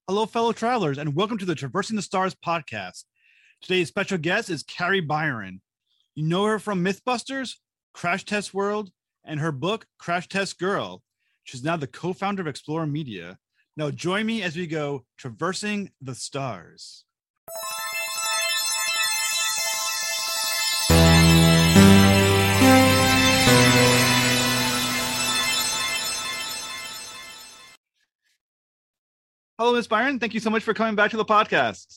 Hello, fellow travelers, and welcome to the Traversing the Stars podcast. Today's special guest is Kari Byron. You know her from Mythbusters, Crash Test World, and her book, Crash Test Girl. She's now the co-founder of Explorer Media. Now join me as we go Traversing the Stars. Hello, Ms. Byron. Thank you so much for coming back to the podcast.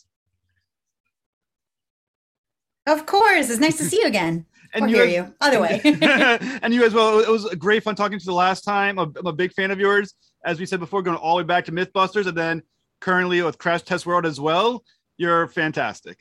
Of course. It's nice to see you again. And or hear you. Either way. And you as well. It was great fun talking to you the last time. I'm a big fan of yours. As we said before, going all the way back to Mythbusters and then currently with Crash Test World as well. You're fantastic.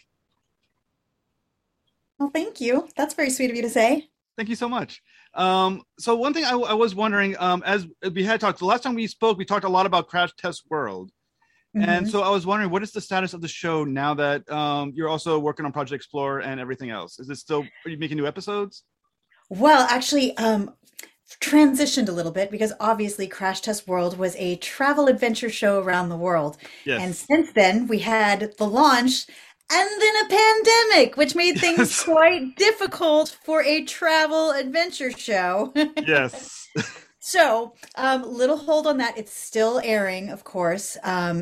Well, thank you. That's very sweet of you to say. Thank you so much. So one thing I was wondering, as we had talked, the last time we spoke, we talked a lot about Crash Test World. And so I was wondering, what is the status of the show now that you're also working on Project Explorer and everything else? Is it still, are you making new episodes? Well, actually, transitioned a little bit because obviously Crash Test World was a travel adventure show around the world. Yes. And since then, we had the launch and then a pandemic, which made things quite difficult for a travel adventure show. Yes. So, little hold on that. It's still airing, of course.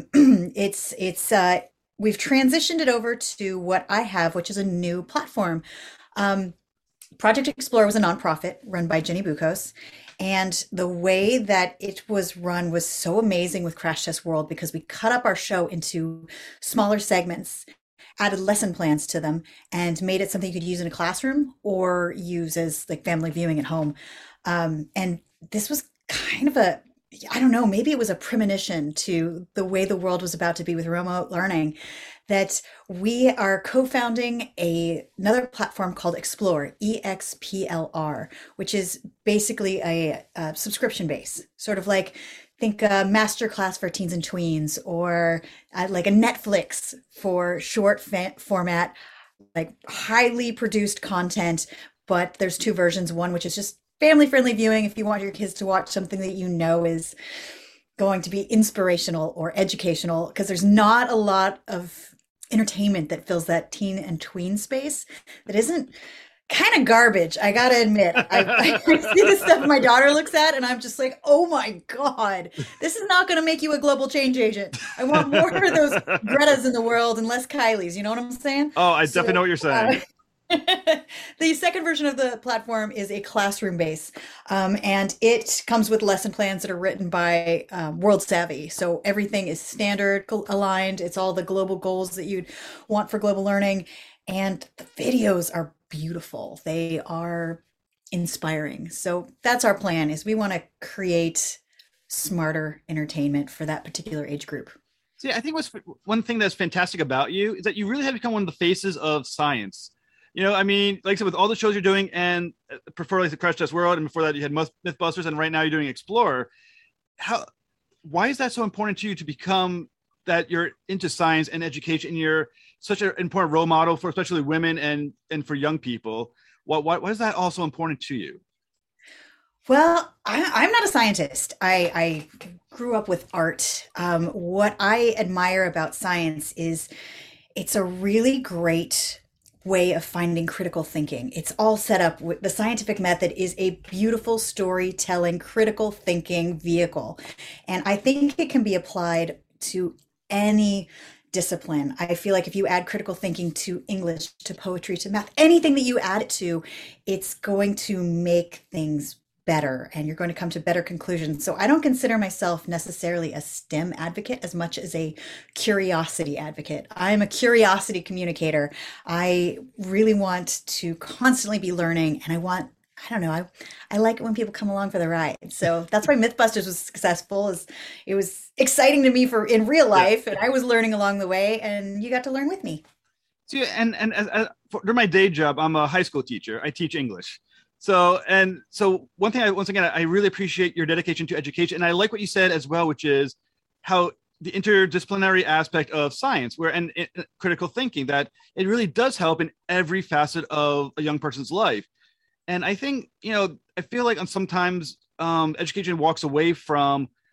We've transitioned it over to what I have, which is a new platform. Project Explorer was a nonprofit run by Jenny Bukos. And the way that it was run was so amazing with Crash Test World because we cut up our show into smaller segments, added lesson plans to them, and made it something you could use in a classroom or use as like family viewing at home. And this was kind of I don't know, maybe it was a premonition to the way the world was about to be with remote learning, that we are co-founding another platform called Explore, EXPLR, which is basically a subscription base, sort of like think a masterclass for teens and tweens, or like a Netflix for short format, like highly produced content. But there's two versions, one which is just family friendly viewing if you want your kids to watch something that you know is going to be inspirational or educational, because there's not a lot of entertainment that fills that teen and tween space that isn't kind of garbage. I gotta admit, I see the stuff my daughter looks at and I'm just like, oh my God, this is not going to make you a global change agent. I want more of those Gretas in the world and less Kylies. You know what I'm saying? Oh, I definitely know what you're saying. The second version of the platform is a classroom base, and it comes with lesson plans that are written by World Savvy. So everything is standard aligned. It's all the global goals that you'd want for global learning. And the videos are beautiful. They are inspiring. So that's our plan, is we want to create smarter entertainment for that particular age group. See, I think one thing that's fantastic about you is that you really have become one of the faces of science. You know, I mean, like I said, with all the shows you're doing, and prefer like the Crash Test World, and before that you had Mythbusters, and right now you're doing Explorer. Why is that so important to you to become that you're into science and education, and you're such an important role model for especially women and for young people? Why is that also important to you? Well, I'm not a scientist. I grew up with art. What I admire about science is it's a really great way of finding critical thinking. It's all set up with the scientific method is a beautiful storytelling, critical thinking vehicle. And I think it can be applied to any discipline. I feel like if you add critical thinking to English, to poetry, to math, anything that you add it to, it's going to make things better and you're going to come to better conclusions. So I don't consider myself necessarily a STEM advocate as much as a curiosity advocate. I'm a curiosity communicator. I really want to constantly be learning, and I don't know, I like it when people come along for the ride. So that's why Mythbusters was successful. It was exciting to me in real life, and I was learning along the way, and you got to learn with me. See, and during my day job, I'm a high school teacher. I teach English. So one thing, once again, I really appreciate your dedication to education. And I like what you said as well, which is how the interdisciplinary aspect of science and critical thinking, that it really does help in every facet of a young person's life. And I think, I feel like sometimes education walks away from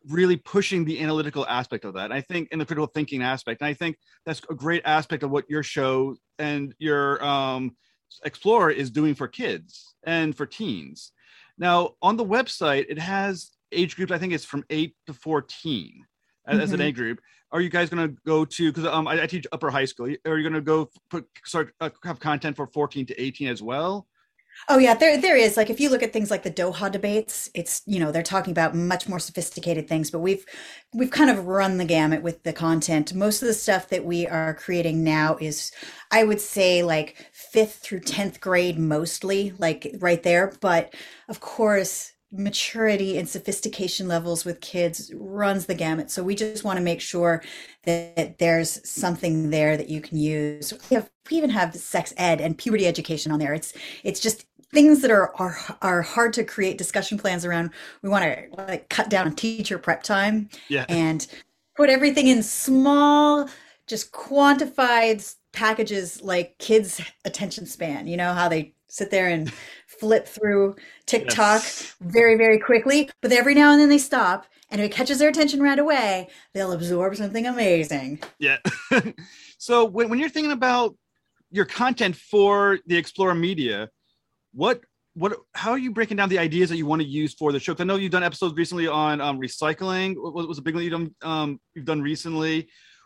really pushing the analytical aspect of that. And I think in the critical thinking aspect, and I think that's a great aspect of what your show and your Explorer is doing for kids and for teens. Now, on the website, it has age groups. I think it's from 8 to 14 as an age group. Are you guys going to go to, because I teach upper high school, are you going to go have content for 14 to 18 as well? Oh yeah, there is. Like if you look at things like the Doha debates, it's, they're talking about much more sophisticated things, but we've kind of run the gamut with the content. Most of the stuff that we are creating now is, I would say, like 5th through 10th grade mostly, like right there. But of course, maturity and sophistication levels with kids runs the gamut. So we just want to make sure that there's something there that you can use. We even have sex ed and puberty education on there. It's just things that are hard to create discussion plans around. We want to like cut down on teacher prep time, Yeah. and put everything in small, just quantified packages like kids' attention span. You know how they sit there and flip through TikTok Yes. very, very quickly, but every now and then they stop, and if it catches their attention right away, they'll absorb something amazing. Yeah. So when you're thinking about your content for the Explorer Media, what how are you breaking down the ideas that you want to use for the show? 'Cause I know you've done episodes recently on recycling. What was a big one you've done recently?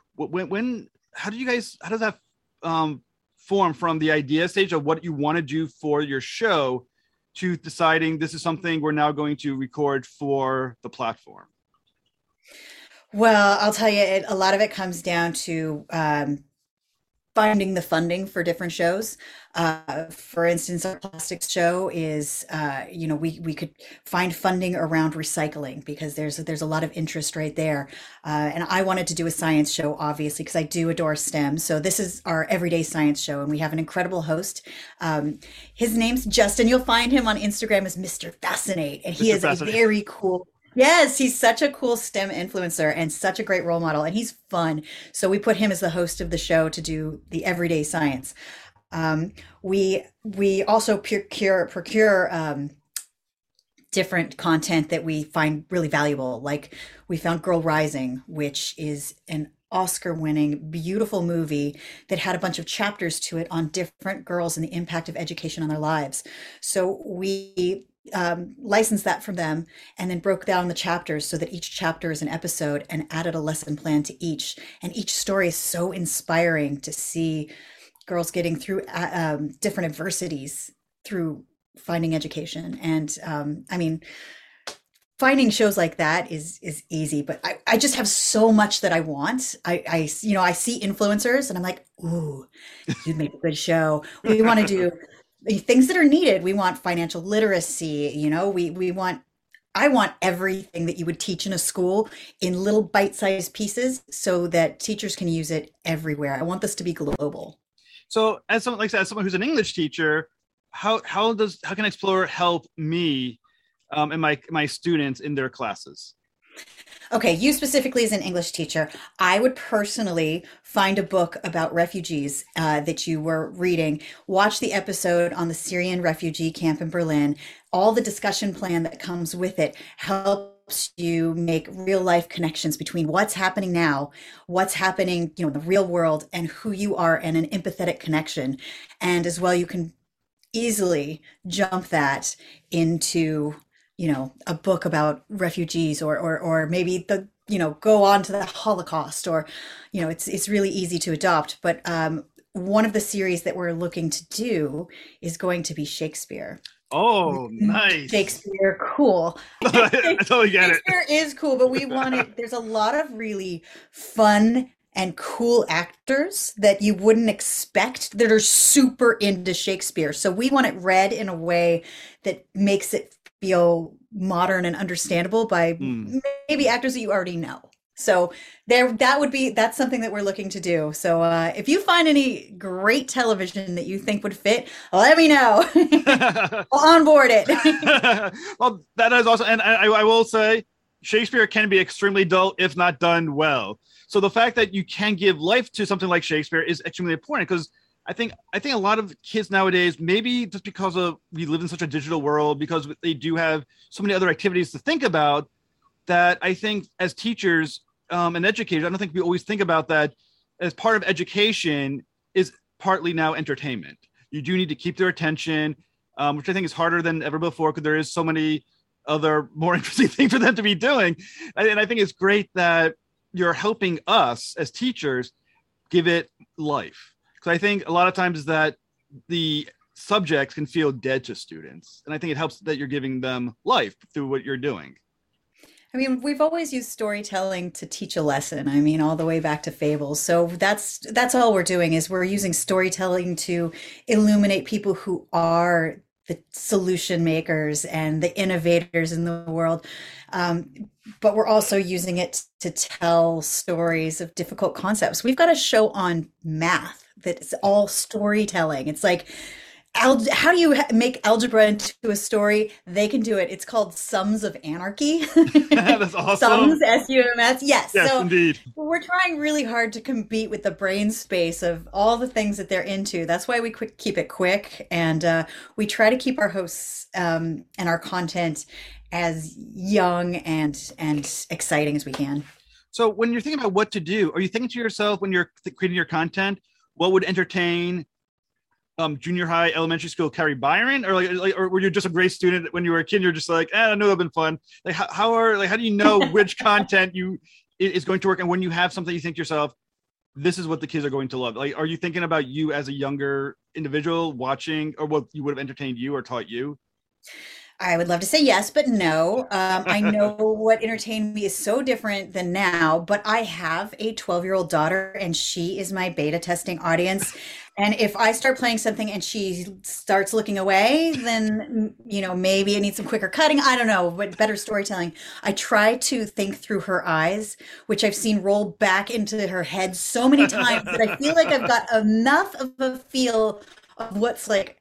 How does that form from the idea stage of what you want to do for your show to deciding this is something we're now going to record for the platform? Well, I'll tell you, a lot of it comes down to finding the funding for different shows. For instance, our plastics show is, we could find funding around recycling because there's a lot of interest right there. And I wanted to do a science show, obviously, because I do adore STEM. So this is our everyday science show, and we have an incredible host. His name's Justin. You'll find him on Instagram as Mr. Fascinate, and he Mr. is a Fascinate. very cool. Yes, he's such a cool STEM influencer and such a great role model, and he's fun. So we put him as the host of the show to do the everyday science. We also procure different content that we find really valuable. Like we found Girl Rising, which is an Oscar-winning, beautiful movie that had a bunch of chapters to it on different girls and the impact of education on their lives. So we licensed that from them and then broke down the chapters so that each chapter is an episode and added a lesson plan to each. And each story is so inspiring to see girls getting through different adversities through finding education. And finding shows like that is easy, but I just have so much that I want. I see influencers and I'm like, ooh, you'd make a good show. We want to do things that are needed. We want financial literacy, I want everything that you would teach in a school in little bite-sized pieces so that teachers can use it everywhere. I want this to be global. So as someone who's an English teacher, how can Explorer help me and my students in their classes? Okay, you specifically as an English teacher, I would personally find a book about refugees that you were reading, watch the episode on the Syrian refugee camp in Berlin. All the discussion plan that comes with it helps you make real life connections between what's happening now, what's happening, in the real world, and who you are, and an empathetic connection. And as well, you can easily jump that into a book about refugees or maybe go on to the Holocaust, or, it's really easy to adopt. But one of the series that we're looking to do is going to be Shakespeare. Oh, nice. Shakespeare, cool. I totally get it. Shakespeare is cool, but there's a lot of really fun and cool actors that you wouldn't expect that are super into Shakespeare. So we want it read in a way that makes it feel modern and understandable by maybe actors that you already know. So that's something that we're looking to do. So if you find any great television that you think would fit, let me know. I'll onboard it. Well, that is awesome. And I will say Shakespeare can be extremely dull if not done well. So the fact that you can give life to something like Shakespeare is extremely important, because I think a lot of kids nowadays, maybe just because we live in such a digital world, because they do have so many other activities to think about, that I think as teachers and educators, I don't think we always think about that as part of education is partly now entertainment. You do need to keep their attention, which I think is harder than ever before because there is so many other more interesting things for them to be doing. And I think it's great that you're helping us as teachers give it life. Because I think a lot of times is that the subjects can feel dead to students. And I think it helps that you're giving them life through what you're doing. I mean, we've always used storytelling to teach a lesson. I mean, all the way back to fables. So that's all we're doing is we're using storytelling to illuminate people who are the solution makers and the innovators in the world. But we're also using it to tell stories of difficult concepts. We've got a show on math that's all storytelling. It's like, how do you make algebra into a story? They can do it. It's called Sums of Anarchy. That's awesome. Sums, S-U-M-S. Yes. Yes, So indeed. we're trying really hard to compete with the brain space of all the things that they're into. That's why we keep it quick. And we try to keep our hosts and our content as young and exciting as we can. So when you're thinking about what to do, are you thinking to yourself when you're creating your content, what would entertain junior high, elementary school Carrie Byron, or or were you just a great student when you were a kid? You're just like, I know it'd been fun. Like, how do you know which content is going to work, and when you have something you think to yourself, this is what the kids are going to love. Like, are you thinking about you as a younger individual watching, or what you would have entertained you or taught you? I would love to say yes, but no. I know what entertained me is so different than now, but I have a 12-year-old daughter and she is my beta testing audience. And if I start playing something and she starts looking away, then, maybe it needs some quicker cutting. I don't know, but better storytelling. I try to think through her eyes, which I've seen roll back into her head so many times that I feel like I've got enough of a feel of what's like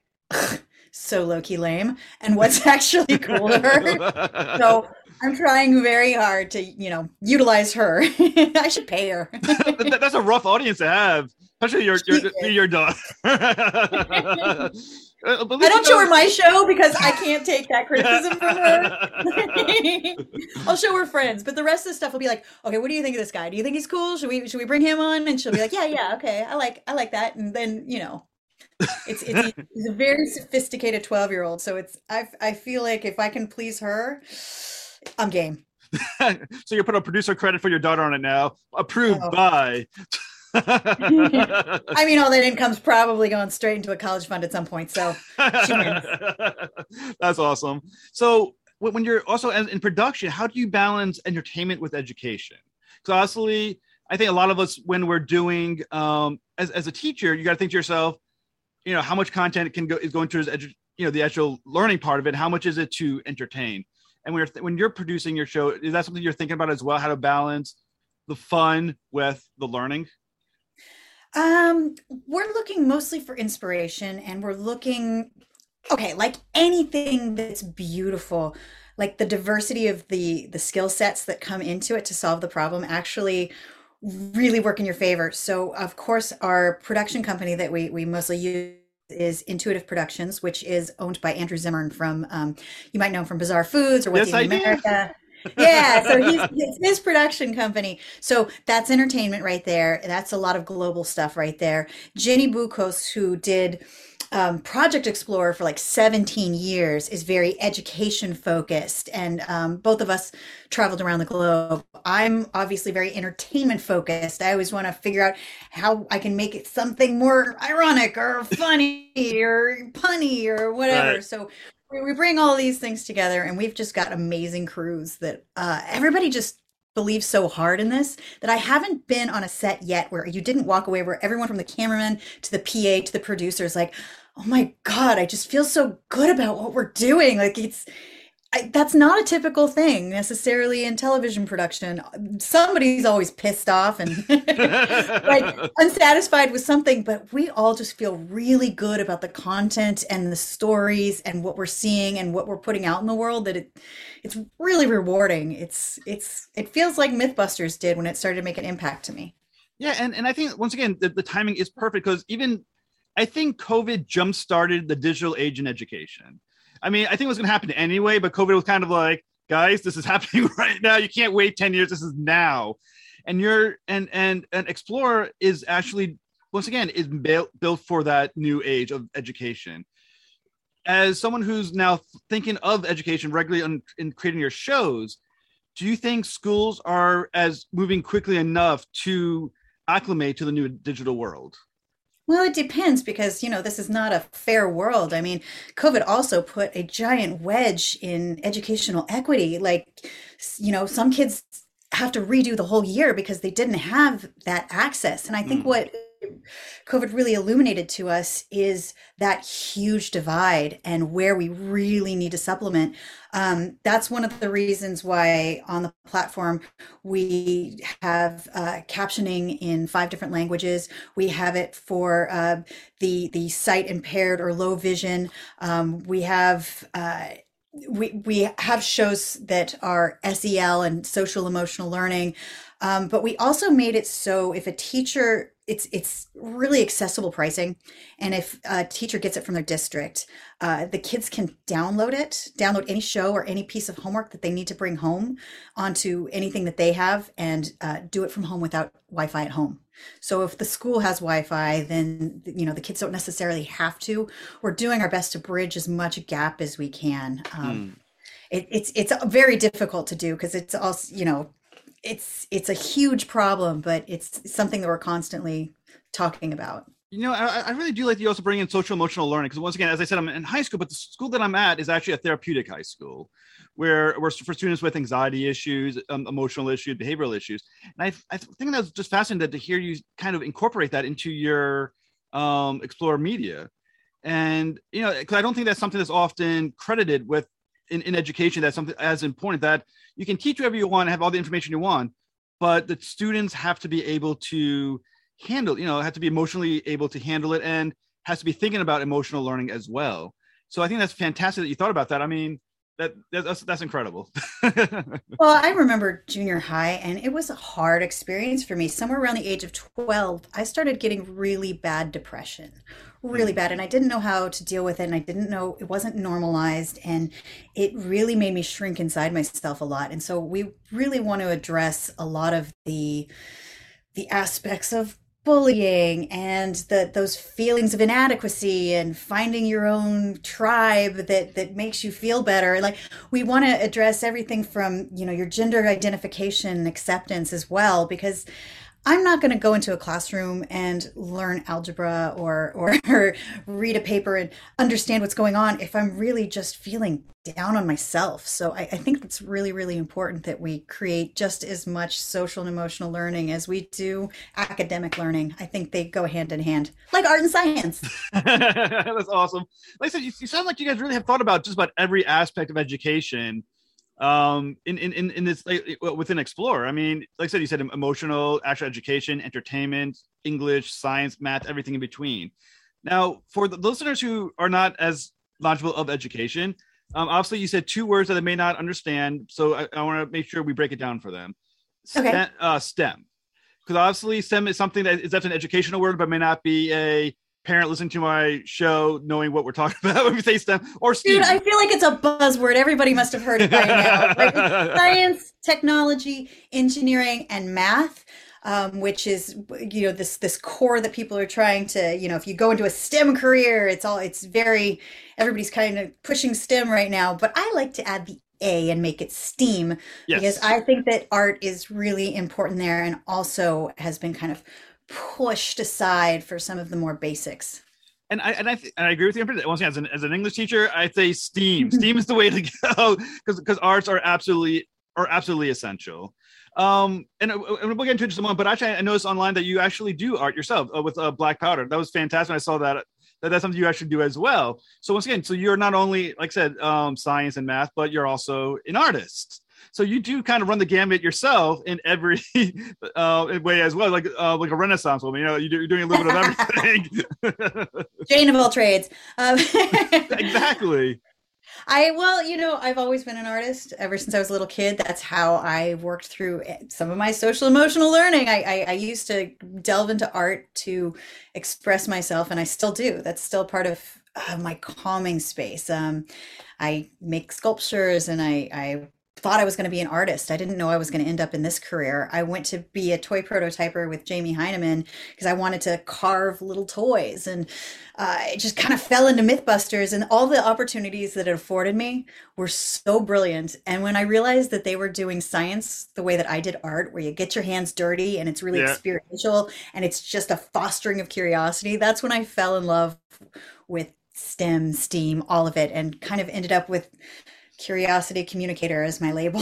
so low-key lame and what's actually cool to her. So I'm trying very hard to, utilize her. I should pay her. That's a rough audience to have, especially your daughter. I don't show her my show because I can't take that criticism from her. I'll show her friends, but the rest of the stuff will be like, okay, what do you think of this guy? Do you think he's cool? Should we bring him on? And she'll be like, yeah, okay, I like that. And then he's a very sophisticated 12-year-old, so I feel like if I can please her, I'm game. So you put a producer credit for your daughter on it now. Approved by. I mean, all that income's probably going straight into a college fund at some point, so she wins. That's awesome. So when you're also in production, how do you balance entertainment with education? Because honestly, I think a lot of us, when we're doing as a teacher, you got to think to yourself, how much content is going to the actual learning part of it. How much is it to entertain? And when you're producing your show, is that something you're thinking about as well? How to balance the fun with the learning? We're looking mostly for inspiration, and we're looking, like anything that's beautiful, like the diversity of the skill sets that come into it to solve the problem actually really work in your favor. So of course, our production company that we mostly use is Intuitive Productions, which is owned by Andrew Zimmern from, you might know him from Bizarre Foods or What's Eating America. Yeah, so it's his production company. So that's entertainment right there. That's a lot of global stuff right there. Jenny Bukos, who did Project Explorer for like 17 years, is very education focused. And both of us traveled around the globe. I'm obviously very entertainment focused. I always want to figure out how I can make it something more ironic or funny or punny or whatever. Right. So we bring all these things together, and we've just got amazing crews that everybody just believes so hard in this that I haven't been on a set yet where you didn't walk away where everyone from the cameraman to the PA to the producers like, oh my God, I just feel so good about what we're doing. Like that's not a typical thing necessarily in television production. Somebody's always pissed off and like unsatisfied with something, but we all just feel really good about the content and the stories and what we're seeing and what we're putting out in the world, that it's really rewarding. It feels like Mythbusters did when it started to make an impact to me. Yeah. And I think once again, the timing is perfect because I think COVID jump-started the digital age in education. I mean, I think it was going to happen anyway, but COVID was kind of like, guys, this is happening right now. You can't wait 10 years. This is now. And you're and Explore is actually once again is built for that new age of education. As someone who's now thinking of education regularly in creating your shows, do you think schools are as moving quickly enough to acclimate to the new digital world? Well, it depends because, this is not a fair world. I mean, COVID also put a giant wedge in educational equity. Like, some kids have to redo the whole year because they didn't have that access. And I think Mm, what COVID really illuminated to us is that huge divide and where we really need to supplement. That's one of the reasons why on the platform we have captioning in 5 different languages. We have it for the sight impaired or low vision. We have we have shows that are SEL and social emotional learning, but we also made it so if a teacher, it's really accessible pricing, and if a teacher gets it from their district, the kids can download any show or any piece of homework that they need to bring home onto anything that they have, and do it from home without Wi-Fi at home. So if the school has Wi-Fi, then the kids don't necessarily have to. We're doing our best to bridge as much gap as we can. mm. It's very difficult to do because it's also it's a huge problem, but it's something that we're constantly talking about. I really do like that you also bring in social emotional learning because once again, as I said, I'm in high school, but the school that I'm at is actually a therapeutic high school where we're for students with anxiety issues, emotional issues, behavioral issues. And I think that's just fascinating to hear you kind of incorporate that into your Explore media. And, because I don't think that's something that's often credited with in education. That's something as important that you can teach whatever you want, have all the information you want, but the students have to be able to handle, have to be emotionally able to handle it and has to be thinking about emotional learning as well. So I think that's fantastic that you thought about that. I mean, that's incredible. Well, I remember junior high, and it was a hard experience for me. Somewhere around the age of 12, I started getting really bad depression, really Mm. bad. And I didn't know how to deal with it. And I didn't know it wasn't normalized. And it really made me shrink inside myself a lot. And so we really want to address a lot of the aspects of bullying and those feelings of inadequacy and finding your own tribe that makes you feel better. Like, we want to address everything from your gender identification and acceptance as well, because I'm not going to go into a classroom and learn algebra or read a paper and understand what's going on if I'm really just feeling down on myself. So I think it's really, really important that we create just as much social and emotional learning as we do academic learning. I think they go hand in hand, like art and science. That's awesome. Like I said, you sound like you guys really have thought about just about every aspect of education in this within Explore. I mean, like I said, you said emotional, actual education, entertainment, English, science, math, everything in between. Now, for the listeners who are not as knowledgeable of education, obviously you said 2 words that they may not understand, so I want to make sure we break it down for them. Okay. STEM, because obviously STEM is something that is that's an educational word, but may not be a parent listening to my show knowing what we're talking about when we say STEM or Dude, STEAM. I feel like it's a buzzword. Everybody must have heard it by now. Like, it's science, technology, engineering, and math, which is this core that people are trying to, if you go into a STEM career, it's very everybody's kind of pushing STEM right now. But I like to add the A and make it STEAM because Yes. I think that art is really important there and also has been kind of pushed aside for some of the more basics. And I agree with you. Once again, as an English teacher, I'd say STEAM. STEAM is the way to go because arts are absolutely essential. And we'll get into it in just a moment. But actually, I noticed online that you actually do art yourself with black powder. That was fantastic. When I saw that's something you actually do as well. So once again, so you're not only, like I said, science and math, but you're also an artist. So you do kind of run the gamut yourself in every way as well, like a Renaissance woman. You're doing a little bit of everything. Jane of all trades. Exactly. I've always been an artist ever since I was a little kid. That's how I worked through some of my social emotional learning. I used to delve into art to express myself, and I still do. That's still part of my calming space. I make sculptures and I thought I was going to be an artist. I didn't know I was going to end up in this career. I went to be a toy prototyper with Jamie Heineman because I wanted to carve little toys. And I just kind of fell into Mythbusters, and all the opportunities that it afforded me were so brilliant. And when I realized that they were doing science the way that I did art, where you get your hands dirty and it's really Yeah. experiential and it's just a fostering of curiosity, that's when I fell in love with STEM, STEAM, all of it, and kind of ended up with Curiosity Communicator as my label.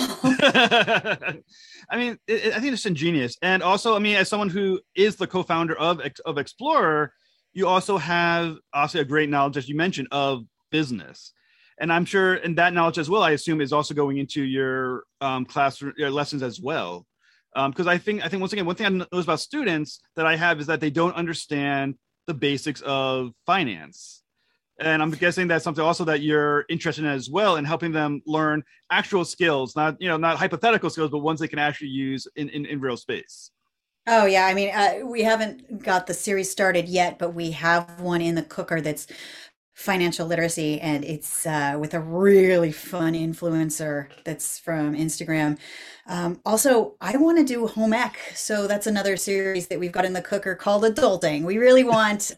I mean, I think it's ingenious, and also, I mean, as someone who is the co-founder of Explorer, you also have also a great knowledge, as you mentioned, of business, and I'm sure, and that knowledge as well, I assume, is also going into your classroom, your lessons as well. Because I think once again, one thing I know about students that I have is that they don't understand the basics of finance. And I'm guessing that's something also that you're interested in as well, in helping them learn actual skills, not hypothetical skills, but ones they can actually use in real space. Oh yeah, I mean, we haven't got the series started yet, but we have one in the cooker that's financial literacy, and it's with a really fun influencer that's from Instagram. Also, I want to do home ec, so that's another series that we've got in the cooker called Adulting. We really want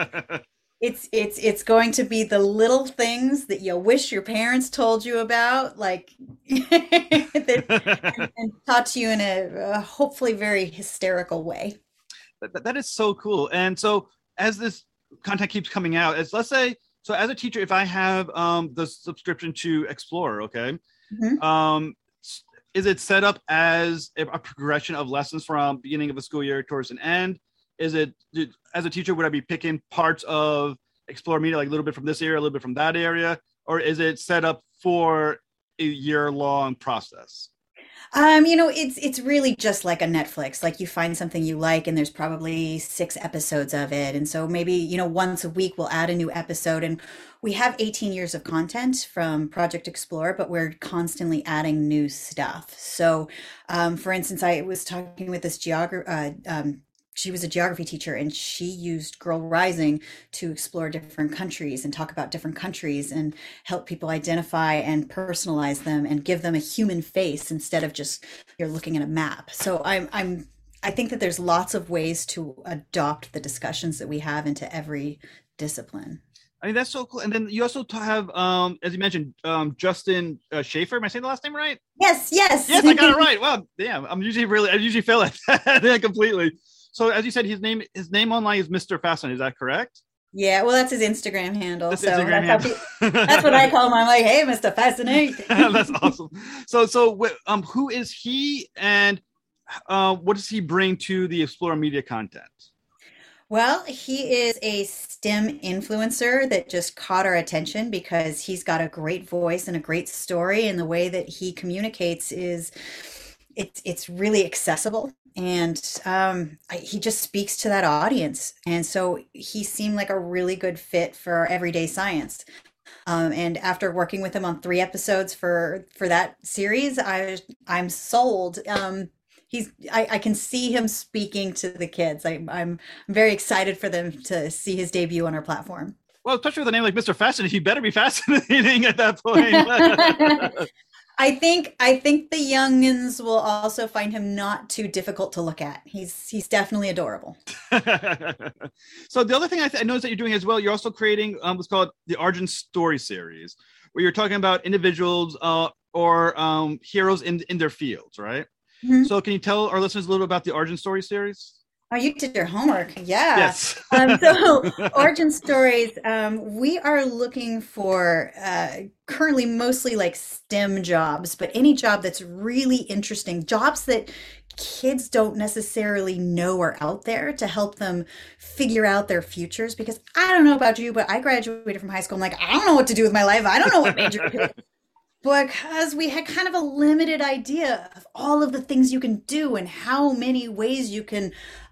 it's going to be the little things that you wish your parents told you about, like and taught to you in a hopefully very hysterical way. That is so cool. And so as this content keeps coming out, as let's say, so as a teacher, if I have the subscription to Explorer, okay, Mhm. um, is it set up as a progression of lessons from beginning of a school year towards an end? Is it, as a teacher, would I be picking parts of Explorer Media, like a little bit from this area, a little bit from that area, or is it set up for a year-long process? It's really just like a Netflix. Like you find something you like, and there's probably 6 episodes of it, and so maybe once a week we'll add a new episode. And we have 18 years of content from Project Explorer, but we're constantly adding new stuff. So, for instance, I was talking with this geographer. She was a geography teacher, and she used Girl Rising to explore different countries and talk about different countries and help people identify and personalize them and give them a human face instead of just you're looking at a map. So I think that there's lots of ways to adopt the discussions that we have into every discipline. I mean, that's so cool. And then you also have, as you mentioned, Justin Schaefer. Am I saying the last name right? Yes, yes. Yes, I got it right. Well, damn, I usually fail at that yeah, completely. So as you said, his name online is Mr. Fascinating. Is that correct? Yeah, well, that's his Instagram handle. That's So Instagram that's what I handle. call him. I'm like, hey, Mr. Fascinate. That's awesome. So who is he, and what does he bring to the Explorer Media content? Well, he is a STEM influencer that just caught our attention because he's got a great voice and a great story, and the way that he communicates is it's really accessible, and he just speaks to that audience, and so he seemed like a really good fit for everyday science. And after working with him on 3 episodes for that series, I'm sold. I can see him speaking to the kids. I'm very excited for them to see his debut on our platform. Well, especially with a name like Mr. Fascinating, he better be fascinating at that point. I think the youngins will also find him not too difficult to look at. He's definitely adorable. So the other thing I noticed that you're doing as well, you're also creating what's called the Argent Story series, where you're talking about individuals or heroes in their fields, right? Mhm. So can you tell our listeners a little bit about the Argent Story series? Oh, you did your homework. Yeah. Yes. So origin stories, we are looking for currently mostly like STEM jobs, but any job that's really interesting, jobs that kids don't necessarily know are out there, to help them figure out their futures. Because I don't know about you, but I graduated from high school. I'm like, I don't know what to do with my life. I don't know what major to pick. Because we had kind of a limited idea of all of the things you can do and how many ways you can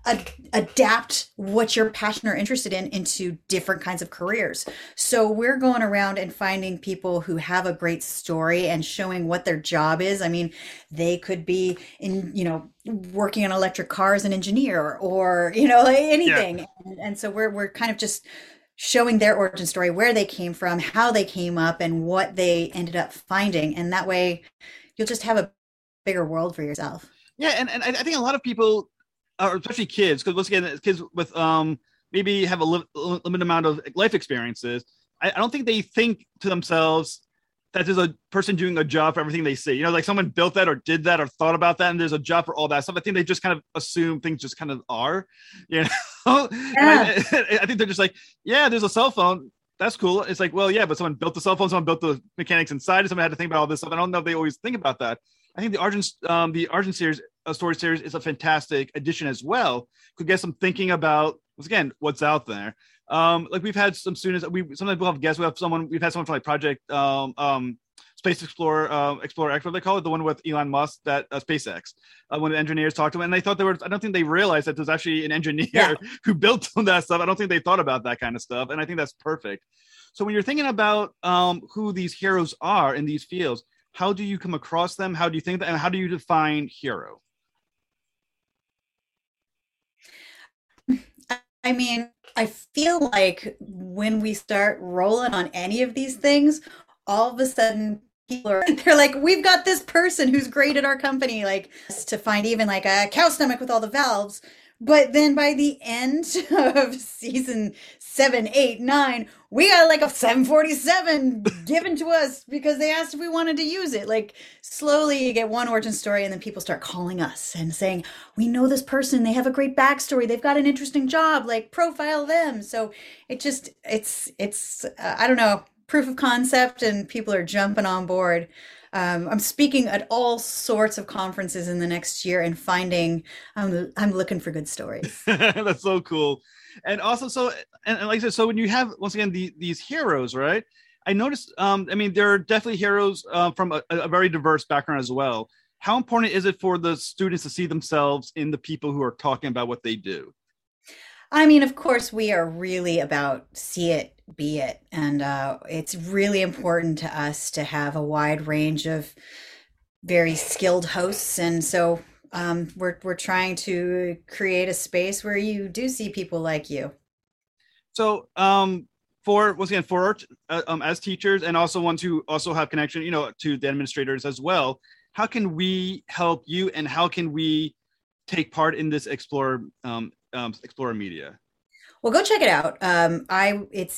adapt what you're passionate or interested in into different kinds of careers. So we're going around and finding people who have a great story and showing what their job is. I mean, they could be working on electric cars, an engineer, or, like Yeah. anything. And so we're kind of just showing their origin story, where they came from, how they came up, and what they ended up finding. And that way, you'll just have a bigger world for yourself. Yeah, and I think a lot of people, especially kids, because once again, kids with maybe have a limited amount of life experiences, I don't think they think to themselves that there's a person doing a job for everything they see. You know, like someone built that or did that or thought about that, and there's a job for all that stuff. I think they just kind of assume things just kind of are, you know. Yeah. I think they're just like, yeah, there's a cell phone. That's cool. It's like, well, yeah, but someone built the cell phone, someone built the mechanics inside, someone had to think about all this stuff. I don't know if they always think about that. I think the Argent series, story series, is a fantastic addition as well. Could get some thinking about, once again, what's out there. Like we've had some students. We sometimes we'll have guests. We've had someone from like Project Space Explorer X, what they call it, the one with Elon Musk, that SpaceX. When the engineers talked to them, and they thought they were. I don't think they realized that there's actually an engineer who built some of that stuff. I don't think they thought about that kind of stuff, and I think that's perfect. So when you're thinking about who these heroes are in these fields, how do you come across them? How do you think that, and how do you define hero? I mean, I feel like when we start rolling on any of these things, all of a sudden people are they're like, we've got this person who's great at our company, like to find even like a cow stomach with all the valves. But then by the end of season 7, 8, 9, we got like a 747 given to us because they asked if we wanted to use it. Like slowly you get one origin story and then people start calling us and saying, we know this person, they have a great backstory, they've got an interesting job, like profile them. So it's I don't know, proof of concept and people are jumping on board. I'm speaking at all sorts of conferences in the next year and finding I'm looking for good stories. That's so cool. And also, so and like I said, so when you have once again these heroes, right? I noticed. I mean, there are definitely heroes from a very diverse background as well. How important is it for the students to see themselves in the people who are talking about what they do? I mean, of course, we are really about see it, be it. And it's really important to us to have a wide range of very skilled hosts. And so we're trying to create a space where you do see people like you. So, for once again, for our, as teachers and also ones who also have connection, you know, to the administrators as well, how can we help you, and how can we take part in this Explorer Media? Well, go check it out. It's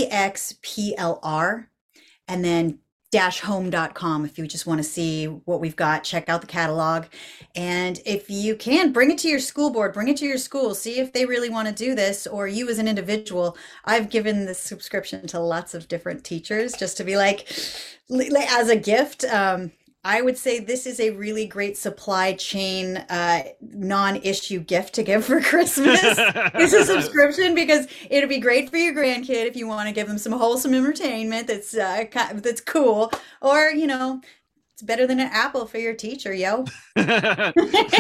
EXPLR and then home.com if you just want to see what we've got, check out the catalog. And if you can, bring it to your school board, bring it to your school, see if they really want to do this, or you as an individual. I've given this subscription to lots of different teachers just to be like as a gift. I would say this is a really great supply chain non-issue gift to give for Christmas. It's a subscription because it'll be great for your grandkid if you want to give them some wholesome entertainment that's cool, or you know, it's better than an apple for your teacher, yo. You know,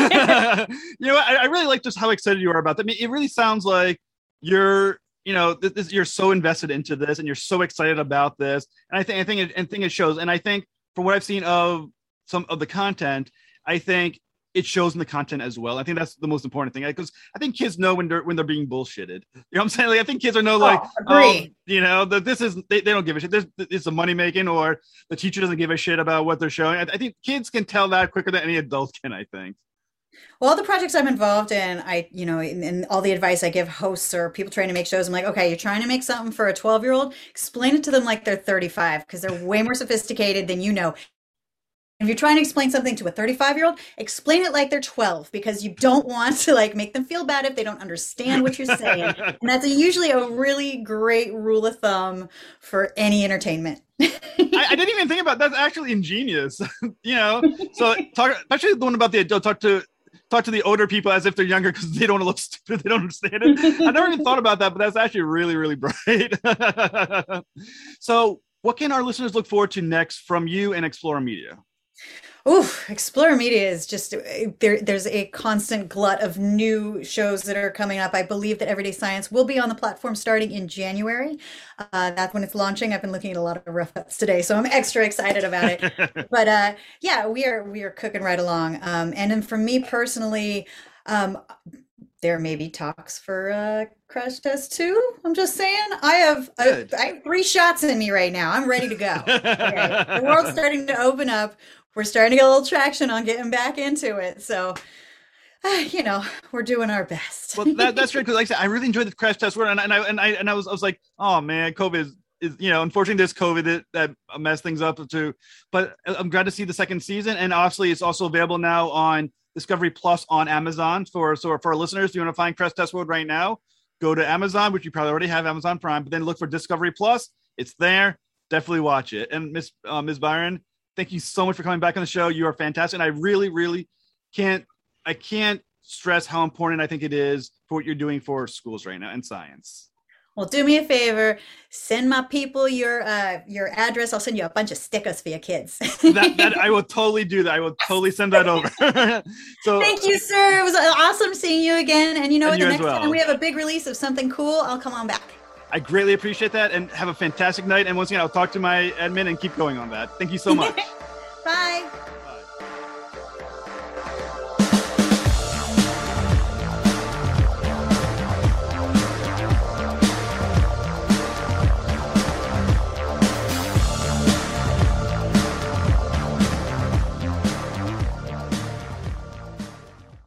I really like just how excited you are about that. I mean, it really sounds like you're, you know, you're so invested into this and you're so excited about this. And I think it shows. And I think from what I've seen of some of the content, I think it shows in the content as well. I think that's the most important thing, because I think kids know when they're being bullshitted. You know what I'm saying? Like, I think kids are know, like, agree. you know, that this is they don't give a shit. It's a money making, or the teacher doesn't give a shit about what they're showing. I think kids can tell that quicker than any adult can, I think. Well, all the projects I'm involved in, you know, and all the advice I give hosts or people trying to make shows, I'm like, okay, you're trying to make something for a 12-year-old, explain it to them like they're 35 because they're way more sophisticated than you know. If you're trying to explain something to a 35-year-old, explain it like they're 12 because you don't want to like make them feel bad if they don't understand what you're saying. And that's usually a really great rule of thumb for any entertainment. I didn't even think about that. That's actually ingenious. You know, so talk, especially the one about the adult, talk to the older people as if they're younger because they don't want to look stupid. They don't understand it. I never even thought about that, but that's actually really, really bright. So what can our listeners look forward to next from you and Explorer Media? Ooh, Explorer Media is just there's a constant glut of new shows that are coming up. I believe that Everyday Science will be on the platform starting in January. That's when it's launching. I've been looking at a lot of rough ups today, so I'm extra excited about it. But yeah, we are cooking right along. And then for me personally, there may be talks for Crash Test 2. I'm just saying. I have 3 shots in me right now. I'm ready to go. Okay. The world's starting to open up. we're starting to get a little traction on getting back into it. So, you know, we're doing our best. Well, that's great because, like I said, I really enjoyed the Crash Test World, and I was like, oh man, COVID is unfortunately there's COVID that messed things up too. But I'm glad to see the second season, and obviously it's also available now on Discovery Plus on Amazon. For our listeners, if you want to find Crash Test World right now, go to Amazon, which you probably already have, Amazon Prime, but then look for Discovery Plus. It's there. Definitely watch it. And Miss Byron, thank you so much for coming back on the show. You are fantastic. And I really, really can't stress how important I think it is for what you're doing for schools right now and science. Well, do me a favor, send my people your address. I'll send you a bunch of stickers for your kids. that I will totally do that. I will totally send that over. So thank you, sir. It was awesome seeing you again. And you know what? The next time we have a big release of something cool, I'll come on back. I greatly appreciate that, and have a fantastic night. And once again, I'll talk to my admin and keep going on that. Thank you so much. Bye.